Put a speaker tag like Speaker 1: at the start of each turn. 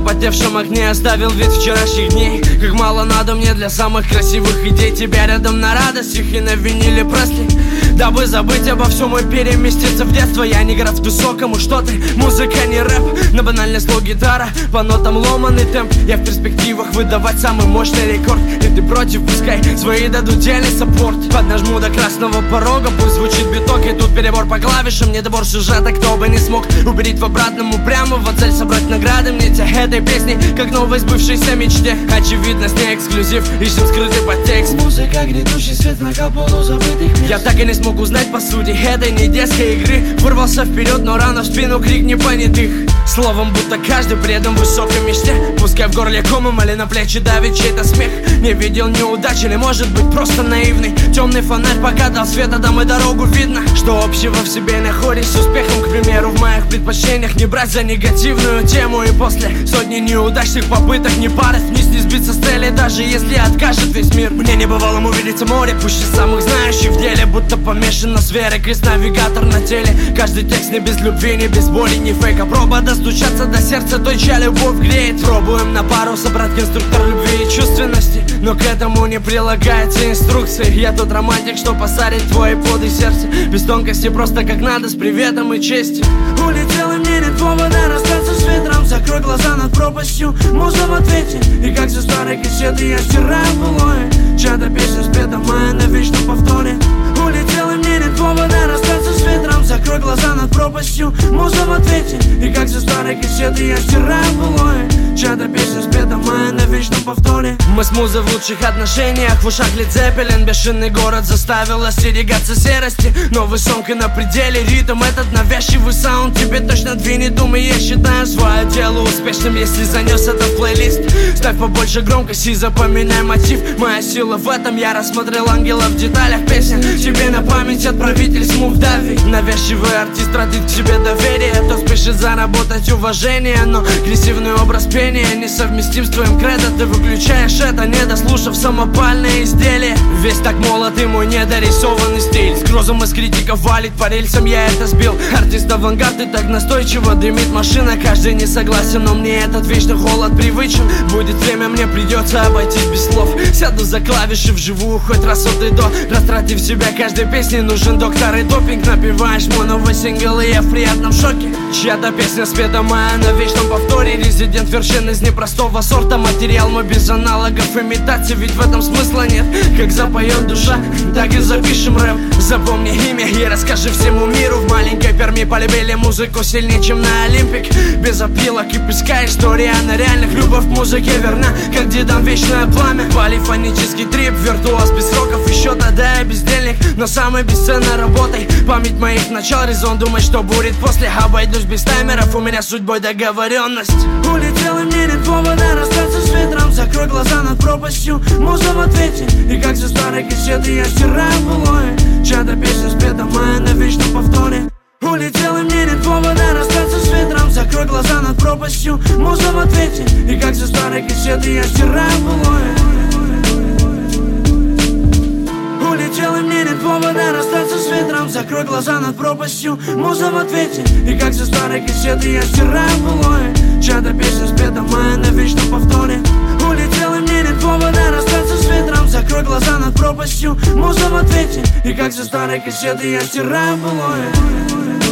Speaker 1: запотевшем окне оставил вид вчерашних дней. Как мало надо мне для самых красивых идей. Тебя рядом на радостях и на виниле Пресли. Дабы забыть обо всем и переместиться в детство. Я не граф высокому, что ты, музыка не рэп. На банальный слог гитара, по нотам ломаный темп. Я в перспективах выдавать самый мощный рекорд. И ты против, пускай свои дадут дельный саппорт. Поднажму до красного порога, пусть звучит биток. И тут перебор по клавишам, недобор сюжета. Кто бы не смог уберить в обратном упрямо. Цель собрать награды мне этой песни, как новой сбывшейся мечте. Очевидно, с ней эксклюзив, ищем скрытый подтекст.
Speaker 2: Музыка, грядущий свет на капоту забытых мест.
Speaker 1: Я так и не смог узнать по сути этой не детской игры. Вырвался вперед, но рано в спину крик непонятых. Словом, будто каждый предан высокой мечте. Пускай в горле комом или на плечи давит чей-то смех. Не видел неудач или может быть просто наивный. Темный фонарь пока дал света, там и дорогу видно. Что общего в себе находишь с успехом, к примеру, в моих предпочтениях. Не брать за негативную тему. И после сотни неудачных попыток не падать вниз, не сбиться с цели, даже если откажет весь мир. Мне не бывало увидеться море, пусть и самых знающих в деле. Будто помешан на сфере, крест-навигатор на теле. Каждый текст не без любви, не без боли, не фейк, а проба достучаться до сердца той, чья любовь греет. Пробуем на пару собрать конструктор любви и чувственности, но к этому не прилагается инструкции. Я тот романтик, что посадит твои плоды сердце. Без тонкости, просто как надо, с приветом и честью.
Speaker 2: Улетел и мне нет повода расстаться с ветром. Закрой глаза над пропастью, можно в ответе. И как за старые кассеты я стираю былое. Чья-то песня спета моя на вечном повторе. Улетел и мне нет повода расстаться с ветром. Закрой глаза над пропастью, можно в ответе. И как за старые кассеты я стираю былое. Чья-то песня спета моя на вечном повторе.
Speaker 1: Мы с музой в лучших отношениях. В ушах Лед Зеппелин, бешеный город заставил остерегаться серости. Новый сонг и на пределе ритм. Этот навязчивый саунд тебе точно двинет. Думай, я считаю свое дело успешным, если занес это в плейлист. Ставь побольше громкости и запоминай мотив. Моя сила в этом, я рассмотрел ангелов в деталях песен. Тебе на память отправитель Смув Дави. Навязчивый артист тратит к себе доверие. То спешит заработать уважение, но агрессивный образ пения несовместим с твоим кредо. Ты выключаешь это, не дослушав самопальное изделие. Весь так молод и мой недорисованный стиль. С грозом из критиков валит по рельсам, я это сбил. Артист авангард и так настойчиво дымит машина. Каждый не согласен, но мне этот вечный холод привычен. Будет время, мне придется обойтись без слов. Сяду за клавиши вживую хоть раз от и до. Растратив себя каждой песне, нужен доктор и допинг. Напеваешь мой новый сингл, и я в приятном шоке. Чья-то песня спета моя на вечном повторе. Резидент вершин из непростого сорта. Материал мой без аналогов, имитаций, ведь в этом смысла нет. Как запоет душа, так и запишем рэп. Запомни имя и расскажи всему миру. В маленькой Перми полюбили музыку сильнее, чем на Олимпик. Без опилок и песка, история на реальных. Любовь к музыке верна, как дедам вечное пламя. Полифонический трип, виртуоз без сроков. Еще тогда я бездельник, но самой бесценной работой память моих начал, резон думать, что будет после. Обойдусь без таймеров, у меня с судьбой договоренность.
Speaker 2: Улетел и мне нет повода расстаться с ветром. Закрой глаза над пропастью, можно в ответе. И как за старые кассеты я стираю былое. Чья-то песня спета моя на вечном повторе. Улетел и мне нет повода расстаться с ветром. Закрой глаза над пропастью, можно в ответе. И как за старые кассеты я стираю былое. Улетел и мне нет повода расстаться с ветром. Закрой глаза над пропастью, можно в ответе. И как за старые кассеты я стираю былое. Чья-то песня спета моя на вечном повторе. Улетел и мне нет повода расстаться с ветром. Закрой глаза над пропастью, можно в ответе. И как за старые кассеты я стираю былое.